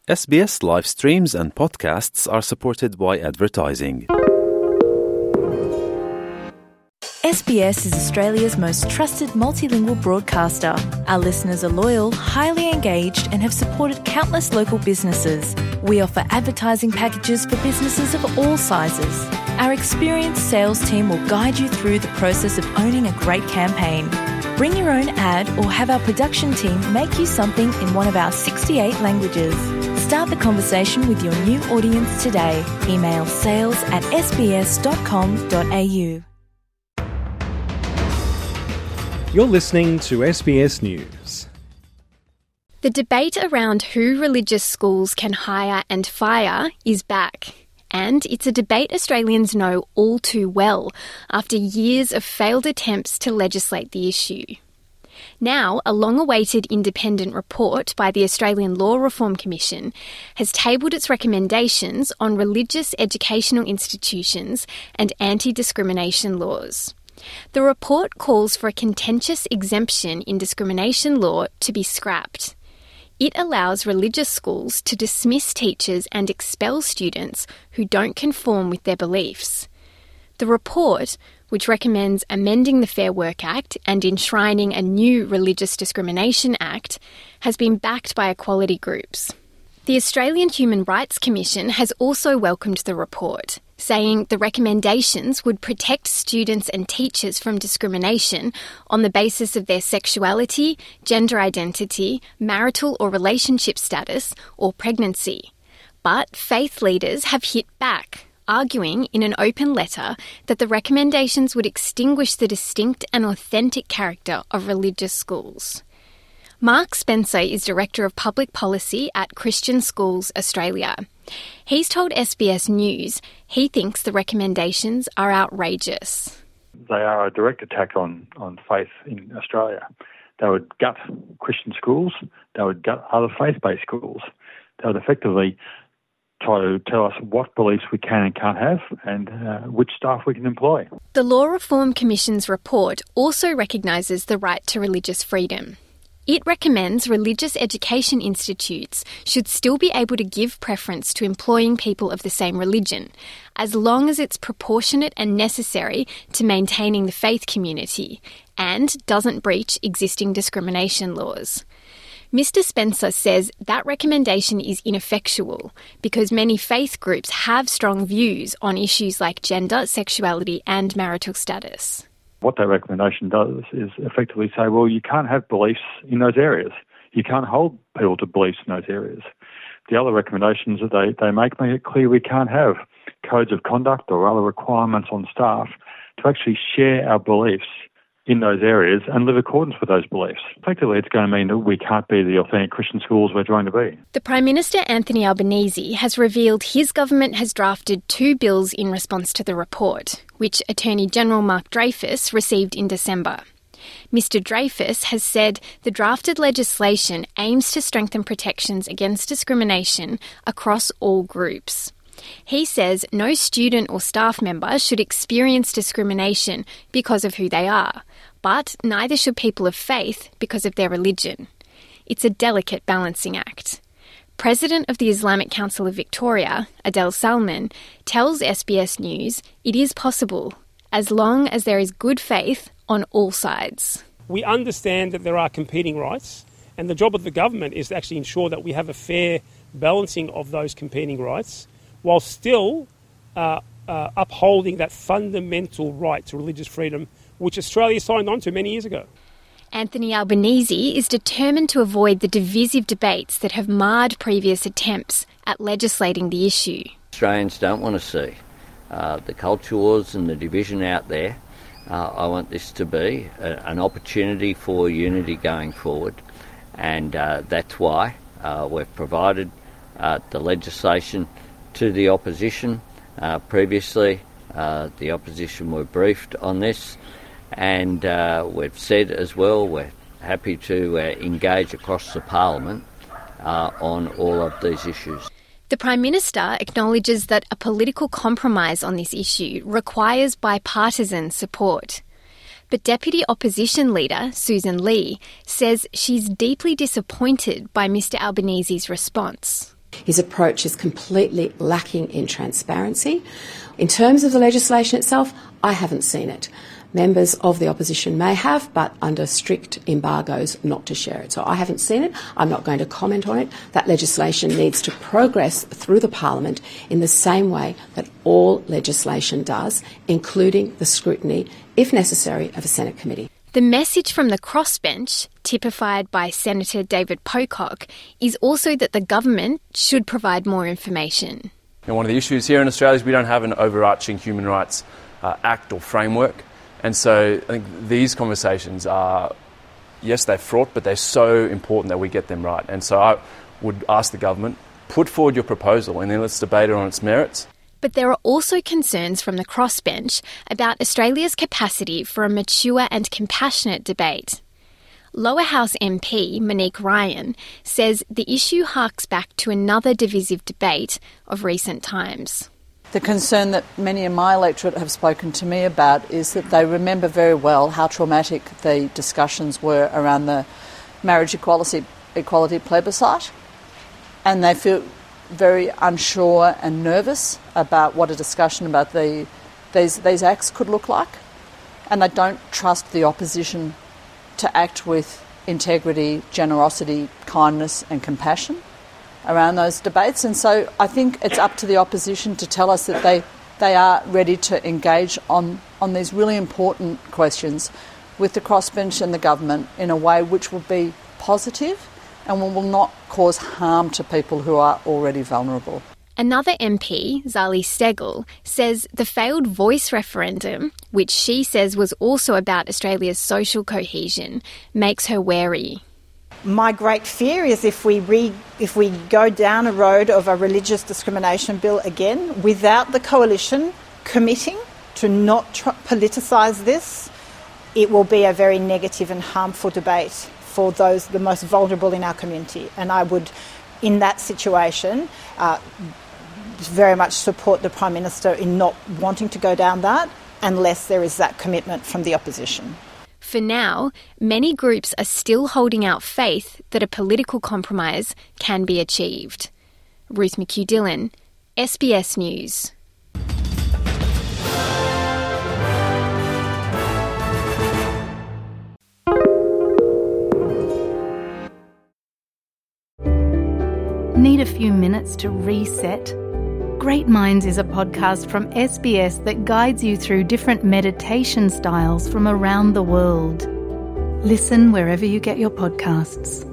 SBS live streams and podcasts are supported by advertising. SBS is Australia's most trusted multilingual broadcaster. Our listeners are loyal, highly engaged and have supported countless local businesses. We offer advertising packages for businesses of all sizes. Our experienced sales team will guide you through the process of owning a great campaign. Bring your own ad or have our production team make you something in one of our 68 languages. Start the conversation with your new audience today. Email sales@sbs.com.au. You're listening to SBS News. The debate around who religious schools can hire and fire is back. And it's a debate Australians know all too well after years of failed attempts to legislate the issue. Now, a long-awaited independent report by the Australian Law Reform Commission has tabled its recommendations on religious educational institutions and anti-discrimination laws. The report calls for a contentious exemption in discrimination law to be scrapped. It allows religious schools to dismiss teachers and expel students who don't conform with their beliefs. The report, which recommends amending the Fair Work Act and enshrining a new Religious Discrimination Act, has been backed by equality groups. The Australian Human Rights Commission has also welcomed the report, saying the recommendations would protect students and teachers from discrimination on the basis of their sexuality, gender identity, marital or relationship status, or pregnancy. But faith leaders have hit back, arguing in an open letter that the recommendations would extinguish the distinct and authentic character of religious schools. Mark Spencer is Director of Public Policy at Christian Schools Australia. He's told SBS News he thinks the recommendations are outrageous. They are a direct attack on faith in Australia. They would gut Christian schools, they would gut other faith-based schools. They would effectively try to tell us what beliefs we can and can't have and which staff we can employ. The Law Reform Commission's report also recognises the right to religious freedom. It recommends religious education institutes should still be able to give preference to employing people of the same religion, as long as it's proportionate and necessary to maintaining the faith community and doesn't breach existing discrimination laws. Mr. Spencer says that recommendation is ineffectual because many faith groups have strong views on issues like gender, sexuality and marital status. What that recommendation does is effectively say, well, you can't have beliefs in those areas. You can't hold people to beliefs in those areas. The other recommendations that they make it clear we can't have codes of conduct or other requirements on staff to actually share our beliefs in those areas and live in accordance with those beliefs. Effectively, it's going to mean that we can't be the authentic Christian schools we're trying to be. The Prime Minister, Anthony Albanese, has revealed his government has drafted 2 bills in response to the report, which Attorney General Mark Dreyfus received in December. Mr. Dreyfus has said the drafted legislation aims to strengthen protections against discrimination across all groups. He says no student or staff member should experience discrimination because of who they are, but neither should people of faith because of their religion. It's a delicate balancing act. President of the Islamic Council of Victoria, Adel Salman, tells SBS News it is possible as long as there is good faith on all sides. We understand that there are competing rights, and the job of the government is to actually ensure that we have a fair balancing of those competing rights while still upholding that fundamental right to religious freedom, which Australia signed on to many years ago. Anthony Albanese is determined to avoid the divisive debates that have marred previous attempts at legislating the issue. Australians don't want to see the culture wars and the division out there. I want this to be an opportunity for unity going forward, and that's why we've provided the legislation to the opposition. Previously, the opposition were briefed on this, and we've said as well we're happy to engage across the Parliament on all of these issues. The Prime Minister acknowledges that a political compromise on this issue requires bipartisan support. But Deputy Opposition Leader Susan Lee says she's deeply disappointed by Mr Albanese's response. His approach is completely lacking in transparency. In terms of the legislation itself, I haven't seen it. Members of the opposition may have, but under strict embargoes not to share it. So I haven't seen it. I'm not going to comment on it. That legislation needs to progress through the Parliament in the same way that all legislation does, including the scrutiny, if necessary, of a Senate committee. The message from the crossbench, typified by Senator David Pocock, is also that the government should provide more information. And one of the issues here in Australia is we don't have an overarching human rights act or framework. And so I think these conversations are, yes, they're fraught, but they're so important that we get them right. And so I would ask the government, put forward your proposal and then let's debate it on its merits. But there are also concerns from the crossbench about Australia's capacity for a mature and compassionate debate. Lower House MP Monique Ryan says the issue harks back to another divisive debate of recent times. The concern that many in my electorate have spoken to me about is that they remember very well how traumatic the discussions were around the marriage equality plebiscite, and they feel very unsure and nervous about what a discussion about these acts could look like, and they don't trust the opposition to act with integrity, generosity, kindness and compassion around those debates. And so I think it's up to the opposition to tell us that they are ready to engage on these really important questions with the crossbench and the government in a way which will be positive and will not cause harm to people who are already vulnerable. Another MP, Zali Steggall, says the failed Voice referendum, which she says was also about Australia's social cohesion, makes her wary. My great fear is if we go down a road of a religious discrimination bill again, without the coalition committing to not politicise this, it will be a very negative and harmful debate for those the most vulnerable in our community. And I would, in that situation, very much support the Prime Minister in not wanting to go down that unless there is that commitment from the opposition. For now, many groups are still holding out faith that a political compromise can be achieved. Ruth McHugh-Dillon, SBS News. Need a few minutes to reset? Great Minds is a podcast from SBS that guides you through different meditation styles from around the world. Listen wherever you get your podcasts.